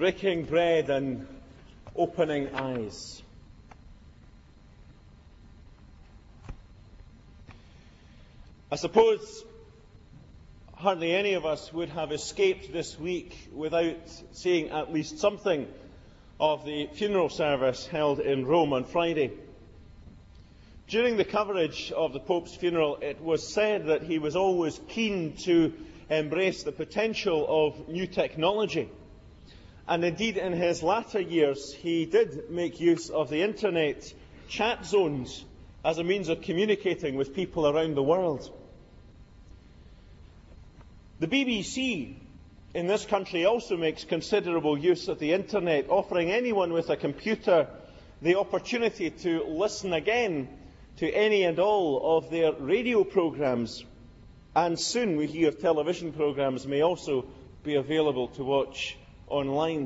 breaking bread and opening eyes. I suppose hardly any of us would have escaped this week without seeing at least something of the funeral service held in Rome on Friday. During the coverage of the Pope's funeral, it was said that he was always keen to embrace the potential of new technology. And indeed, in his latter years, he did make use of the internet chat zones as a means of communicating with people around the world. The BBC in this country also makes considerable use of the internet, offering anyone with a computer the opportunity to listen again to any and all of their radio programmes. And soon, we hear, television programmes may also be available to watch online.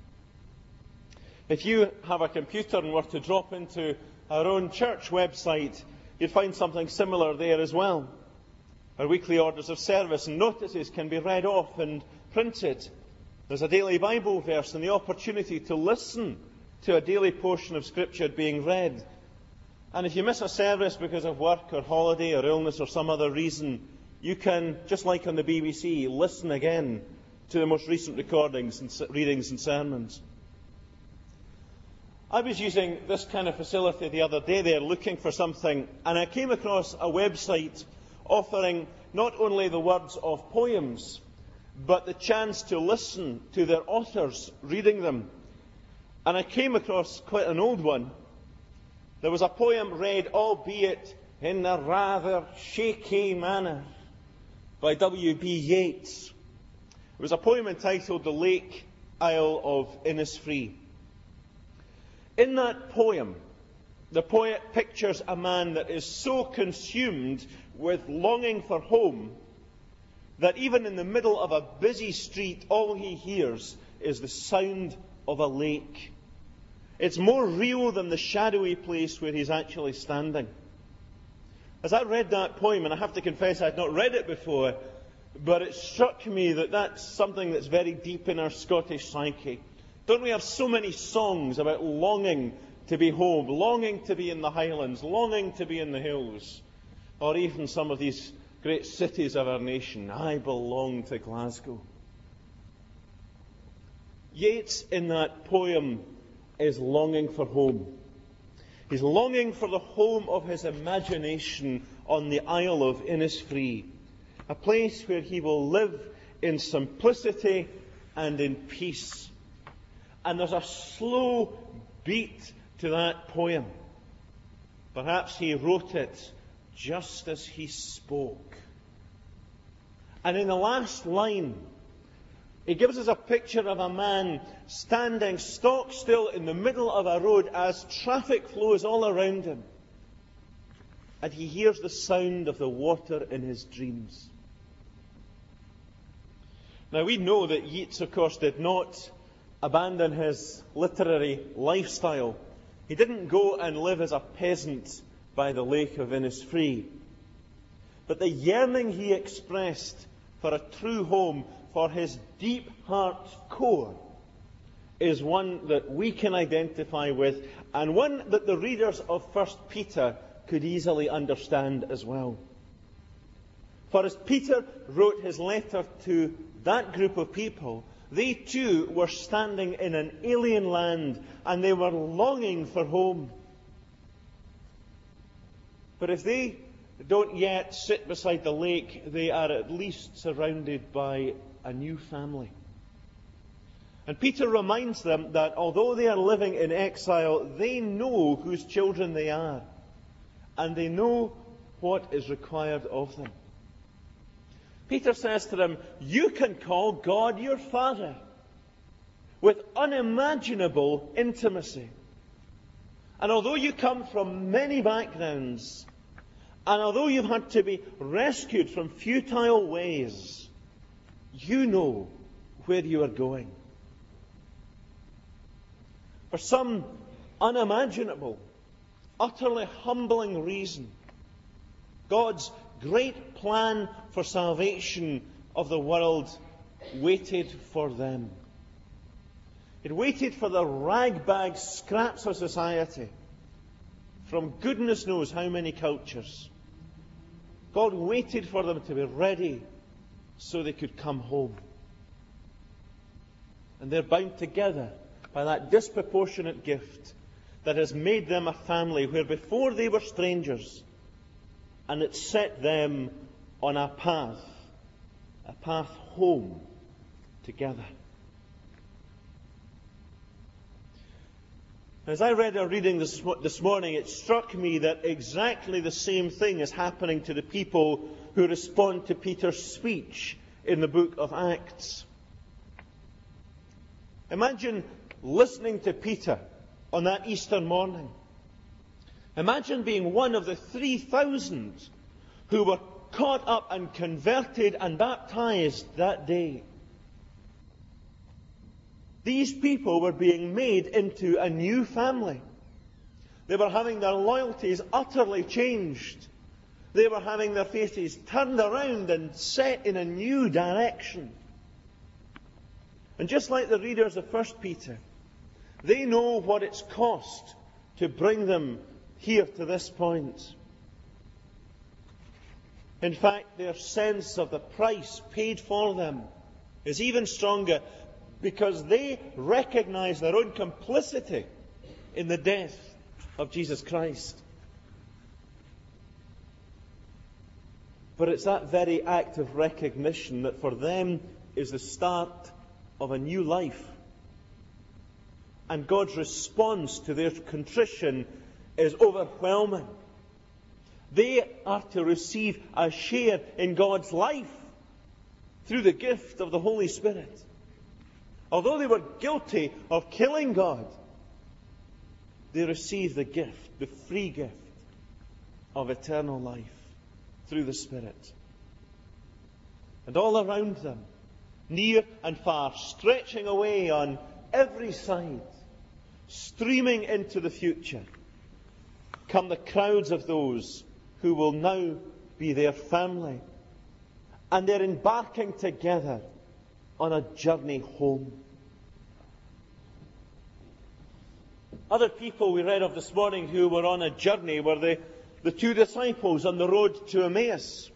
If you have a computer and were to drop into our own church website, you'd find something similar there as well. Our weekly orders of service and notices can be read off and printed. There's a daily Bible verse and the opportunity to listen to a daily portion of Scripture being read. And if you miss a service because of work or holiday or illness or some other reason, you can, just like on the BBC, listen again to the most recent recordings and readings and sermons. I was using this kind of facility the other day there, looking for something, and I came across a website offering not only the words of poems, but the chance to listen to their authors reading them. And I came across quite an old one. There was a poem read, albeit in a rather shaky manner, by W.B. Yeats. It was a poem entitled The Lake Isle of Innisfree. In that poem, the poet pictures a man that is so consumed with longing for home that even in the middle of a busy street, all he hears is the sound of a lake. It's more real than the shadowy place where he's actually standing. As I read that poem, and I have to confess I'd not read it before, but it struck me that that's something that's very deep in our Scottish psyche. Don't we have so many songs about longing to be home, longing to be in the Highlands, longing to be in the hills, or even some of these great cities of our nation? I belong to Glasgow. Yeats, in that poem, is longing for home. He's longing for the home of his imagination on the Isle of Innisfree, a place where he will live in simplicity and in peace. And there's a slow beat to that poem. Perhaps he wrote it just as he spoke. And in the last line, he gives us a picture of a man standing stock still in the middle of a road as traffic flows all around him. And he hears the sound of the water in his dreams. Now, we know that Yeats, of course, did not abandon his literary lifestyle. He didn't go and live as a peasant by the Lake of Innisfree. But the yearning he expressed for a true home, for his deep heart's core, is one that we can identify with, and one that the readers of 1 Peter could easily understand as well. For as Peter wrote his letter to that group of people, they too were standing in an alien land, and they were longing for home. But if they don't yet sit beside the lake, they are at least surrounded by a new family. And Peter reminds them that although they are living in exile, they know whose children they are, and they know what is required of them. Peter says to them, you can call God your Father with unimaginable intimacy. And although you come from many backgrounds, and although you've had to be rescued from futile ways, you know where you are going. For some unimaginable, utterly humbling reason, God's great plan for salvation of the world waited for them. It waited for the ragbag scraps of society from goodness knows how many cultures. God waited for them to be ready so they could come home. And they're bound together by that disproportionate gift that has made them a family where before they were strangers, and it set them on a path home together. As I read our reading this morning, it struck me that exactly the same thing is happening to the people who respond to Peter's speech in the book of Acts. Imagine listening to Peter on that Easter morning. Imagine being one of the 3,000 who were caught up and converted and baptized that day. These people were being made into a new family. They were having their loyalties utterly changed. They were having their faces turned around and set in a new direction. And just like the readers of 1 Peter, they know what it's cost to bring them here to this point. In fact, their sense of the price paid for them is even stronger because they recognize their own complicity in the death of Jesus Christ. But it's that very act of recognition that for them is the start of a new life. And God's response to their contrition is overwhelming. They are to receive a share in God's life through the gift of the Holy Spirit. Although they were guilty of killing God, they receive the gift, the free gift of eternal life through the Spirit. And all around them, near and far, stretching away on every side, streaming into the future, come the crowds of those who will now be their family. And they're embarking together on a journey home. Other people we read of this morning who were on a journey were the two disciples on the road to Emmaus.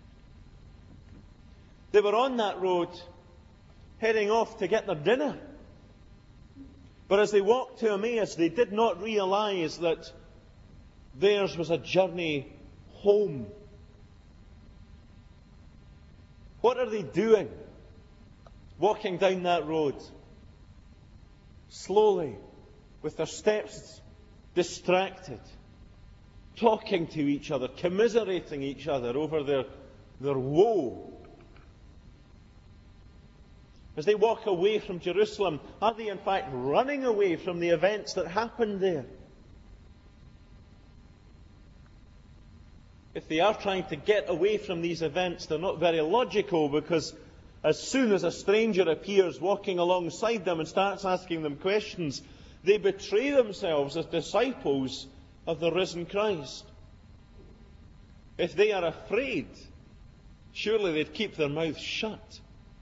They were on that road heading off to get their dinner. But as they walked to Emmaus, they did not realize that theirs was a journey home. What are they doing? Walking down that road, slowly, with their steps distracted, talking to each other, commiserating each other over their woe. As they walk away from Jerusalem, are they in fact running away from the events that happened there? If they are trying to get away from these events, they're not very logical, because as soon as a stranger appears walking alongside them and starts asking them questions, they betray themselves as disciples of the risen Christ. If they are afraid, surely they'd keep their mouths shut.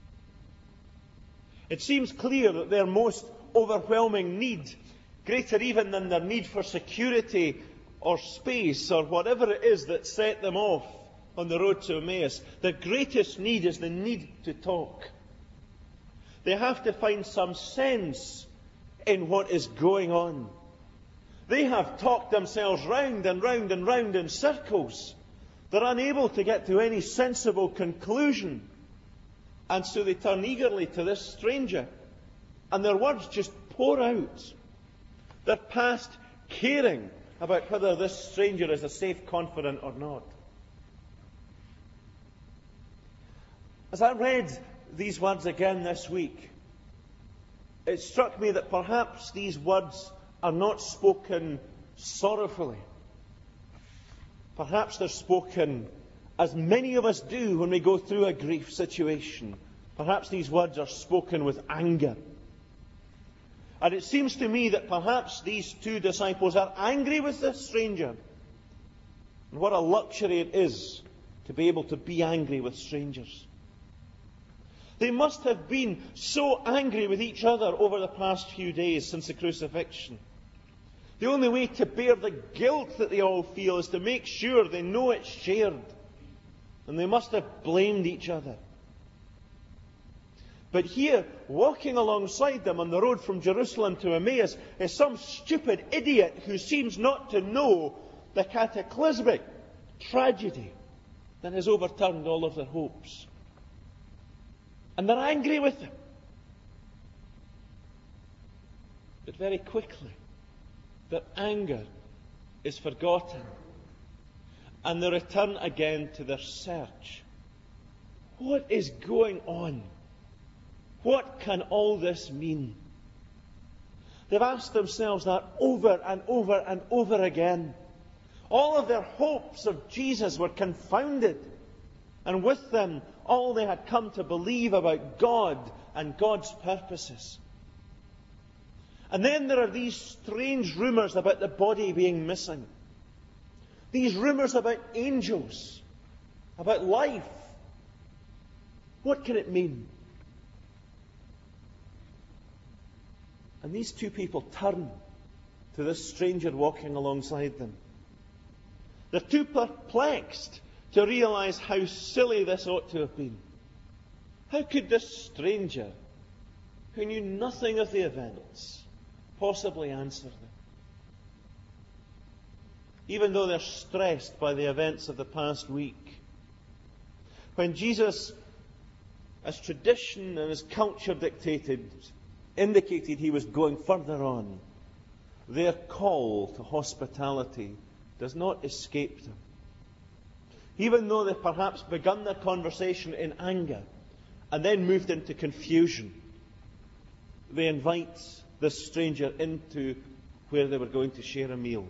It seems clear that their most overwhelming need, greater even than their need for security or space or whatever it is that set them off on the road to Emmaus, the greatest need is the need to talk. They have to find some sense in what is going on. They have talked themselves round and round and round in circles. They're unable to get to any sensible conclusion. And so they turn eagerly to this stranger, and their words just pour out. They're past caring about whether this stranger is a safe confidant or not. As I read these words again this week, it struck me that perhaps these words are not spoken sorrowfully. Perhaps they're spoken as many of us do when we go through a grief situation. Perhaps these words are spoken with anger. And it seems to me that perhaps these two disciples are angry with this stranger. And what a luxury it is to be able to be angry with strangers. They must have been so angry with each other over the past few days since the crucifixion. The only way to bear the guilt that they all feel is to make sure they know it's shared. And they must have blamed each other. But here, walking alongside them on the road from Jerusalem to Emmaus, is some stupid idiot who seems not to know the cataclysmic tragedy that has overturned all of their hopes. And they're angry with him. But very quickly, their anger is forgotten. And they return again to their search. What is going on? What can all this mean? They've asked themselves that over and over and over again. All of their hopes of Jesus were confounded. And with them, all they had come to believe about God and God's purposes. And then there are these strange rumours about the body being missing. These rumours about angels, about life. What can it mean? And these two people turn to this stranger walking alongside them. They're too perplexed to realise how silly this ought to have been. How could this stranger, who knew nothing of the events, possibly answer them? Even though they're stressed by the events of the past week. When Jesus, as tradition and as culture dictated, indicated he was going further on, their call to hospitality does not escape them. Even though they've perhaps begun their conversation in anger and then moved into confusion, they invite this stranger into where they were going to share a meal.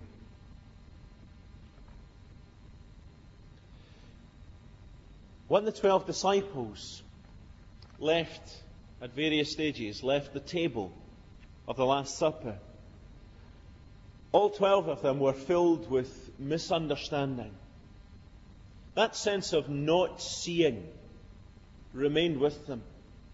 When the 12 disciples left at various stages, left the table of the Last Supper, all 12 of them were filled with misunderstanding. That sense of not seeing remained with them.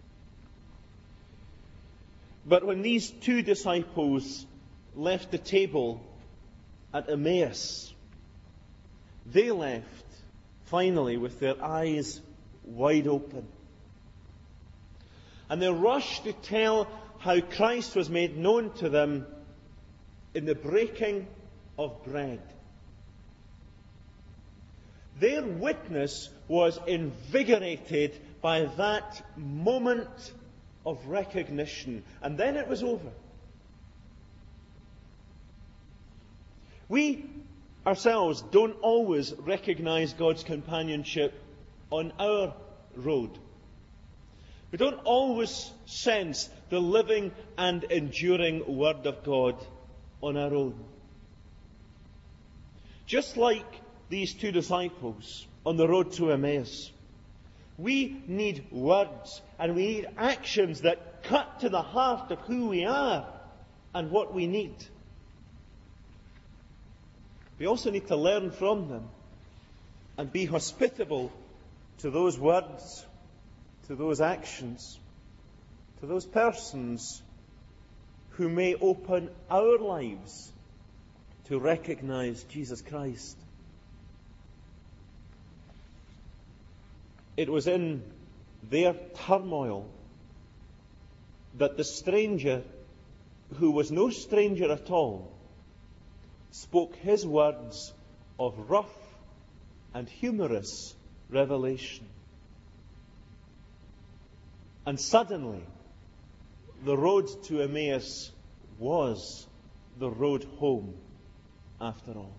But when these two disciples left the table at Emmaus, they left finally with their eyes wide open. And they rushed to tell how Christ was made known to them in the breaking of bread. Their witness was invigorated by that moment of recognition. And then it was over. We ourselves don't always recognize God's companionship on our road. We don't always sense the living and enduring Word of God on our own. Just like these two disciples on the road to Emmaus, we need words and we need actions that cut to the heart of who we are and what we need. We also need to learn from them and be hospitable to those words, to those actions, to those persons who may open our lives to recognize Jesus Christ. It was in their turmoil that the stranger, who was no stranger at all, spoke his words of rough and humorous revelation. And suddenly, the road to Emmaus was the road home after all.